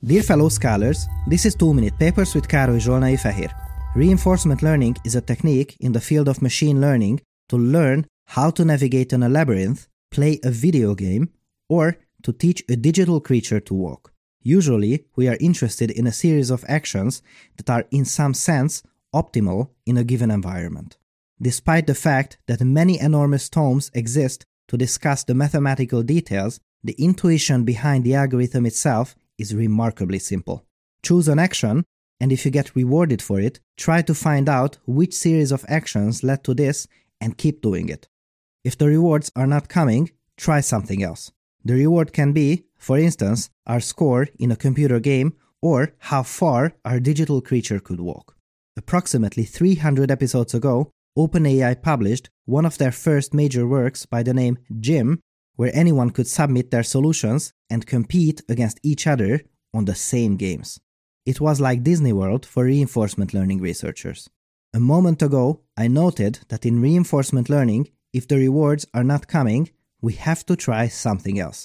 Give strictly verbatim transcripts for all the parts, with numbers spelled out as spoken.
Dear fellow scholars, this is two minute Papers with Károly Zsolnai Fehér. Reinforcement learning is a technique in the field of machine learning to learn how to navigate in a labyrinth, play a video game, or to teach a digital creature to walk. Usually, we are interested in a series of actions that are in some sense optimal in a given environment. Despite the fact that many enormous tomes exist to discuss the mathematical details, the intuition behind the algorithm itself is remarkably simple. Choose an action, and if you get rewarded for it, try to find out which series of actions led to this and keep doing it. If the rewards are not coming, try something else. The reward can be, for instance, our score in a computer game or how far our digital creature could walk. Approximately three hundred episodes ago, OpenAI published one of their first major works by the name Gym, where anyone could submit their solutions and compete against each other on the same games. It was like Disney World for reinforcement learning researchers. A moment ago, I noted that in reinforcement learning, if the rewards are not coming, we have to try something else.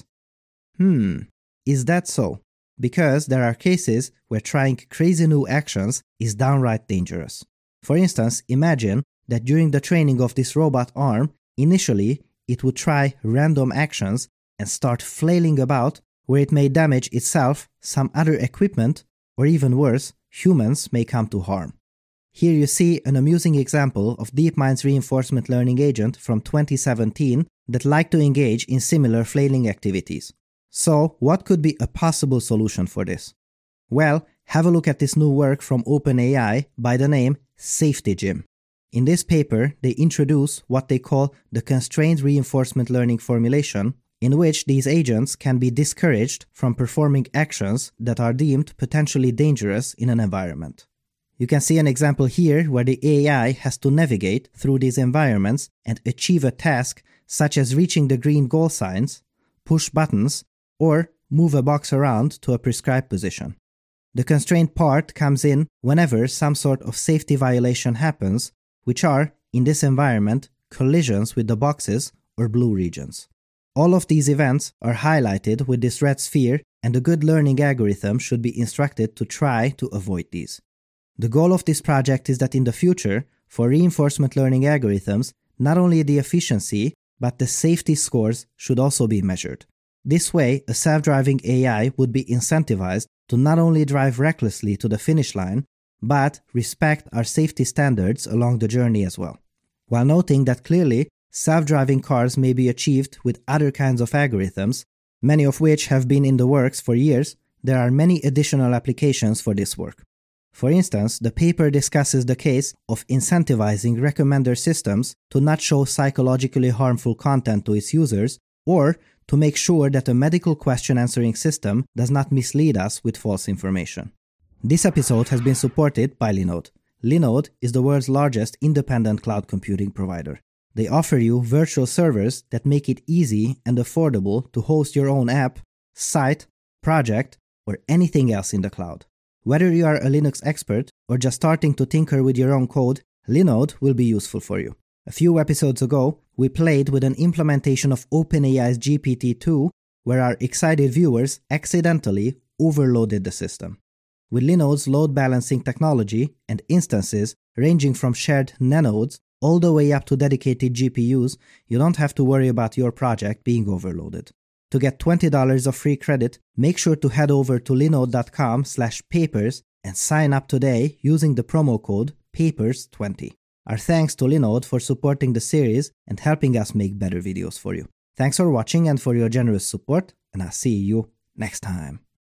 Hmm, is that so? Because there are cases where trying crazy new actions is downright dangerous. For instance, imagine that during the training of this robot arm, initially it would try random actions and start flailing about where it may damage itself, some other equipment, or even worse, humans may come to harm. Here you see an amusing example of DeepMind's reinforcement learning agent from twenty seventeen that liked to engage in similar flailing activities. So, what could be a possible solution for this? Well, have a look at this new work from OpenAI by the name Safety Gym. In this paper, they introduce what they call the constrained reinforcement learning formulation, in which these agents can be discouraged from performing actions that are deemed potentially dangerous in an environment. You can see an example here where the A I has to navigate through these environments and achieve a task such as reaching the green goal signs, push buttons, or move a box around to a prescribed position. The constraint part comes in whenever some sort of safety violation happens, which are, in this environment, collisions with the boxes or blue regions. All of these events are highlighted with this red sphere, and a good learning algorithm should be instructed to try to avoid these. The goal of this project is that in the future, for reinforcement learning algorithms, not only the efficiency, but the safety scores should also be measured. This way, a self-driving A I would be incentivized to not only drive recklessly to the finish line, but respect our safety standards along the journey as well. While noting that clearly, self-driving cars may be achieved with other kinds of algorithms, many of which have been in the works for years, there are many additional applications for this work. For instance, the paper discusses the case of incentivizing recommender systems to not show psychologically harmful content to its users, or to make sure that a medical question answering system does not mislead us with false information. This episode has been supported by Linode. Linode is the world's largest independent cloud computing provider. They offer you virtual servers that make it easy and affordable to host your own app, site, project, or anything else in the cloud. Whether you are a Linux expert or just starting to tinker with your own code, Linode will be useful for you. A few episodes ago, we played with an implementation of OpenAI's G P T two, where our excited viewers accidentally overloaded the system. With Linode's load balancing technology and instances ranging from shared nanodes all the way up to dedicated G P Us, you don't have to worry about your project being overloaded. To get twenty dollars of free credit, make sure to head over to linode.com slash papers and sign up today using the promo code papers twenty. Our thanks to Linode for supporting the series and helping us make better videos for you. Thanks for watching and for your generous support, and I'll see you next time.